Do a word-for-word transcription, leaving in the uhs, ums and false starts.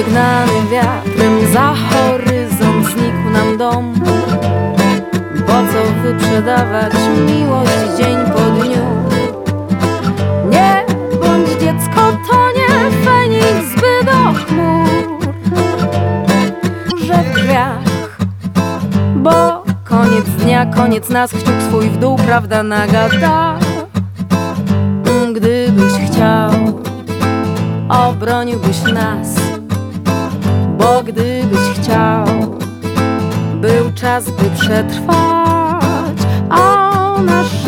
Gnany wiatrem za horyzont znikł nam dom. Po co wyprzedawać miłość dzień po dniu? Nie bądź dziecko, to nie Feniks, by do chmur, że w drzwiach, bo koniec dnia, koniec nas, kciuk swój w dół, prawda nagada. Gdybyś chciał, obroniłbyś nas, bo gdybyś chciał, był czas, by przetrwać, a nasz